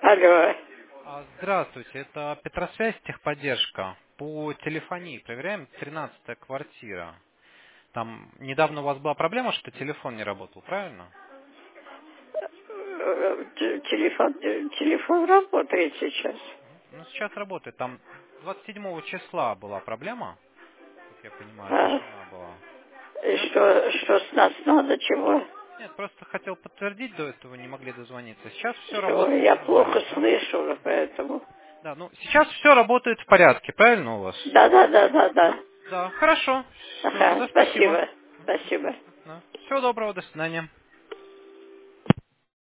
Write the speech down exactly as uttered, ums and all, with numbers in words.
Алло. А, Здравствуйте, это Петросвязь, техподдержка. По телефонии проверяем, тринадцатая квартира. Там недавно у вас была проблема, что телефон не работал, правильно? Э, т- Телефон, э, телефон работает сейчас. Ну, сейчас работает. Там двадцать седьмого числа была проблема, как я понимаю, это А? жена была. И Сейчас... что, что с нас надо, чего? Нет, просто хотел подтвердить, до этого не могли дозвониться. Сейчас все Ой, работает я плохо нормально, да? слышу, поэтому. Да, ну, сейчас все работает в порядке, правильно у вас? Да, да, да, да, да. Да, хорошо. Все, Ага, тогда спасибо. спасибо, спасибо. Да. Всего доброго, до свидания.